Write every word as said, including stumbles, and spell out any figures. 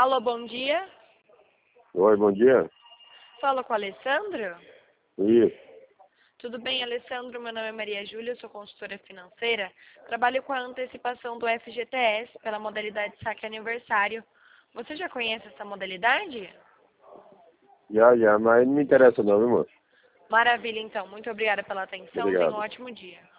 Alô, bom dia. Oi, bom dia. Fala com o Alessandro? Isso. Tudo bem, Alessandro? Meu nome é Maria Júlia, sou consultora financeira. Trabalho com a antecipação do F G T S pela modalidade saque aniversário. Você já conhece essa modalidade? Já, já, mas não me interessa não, viu, moço? Maravilha, então. Muito obrigada pela atenção. Tenha um Obrigado. ótimo dia.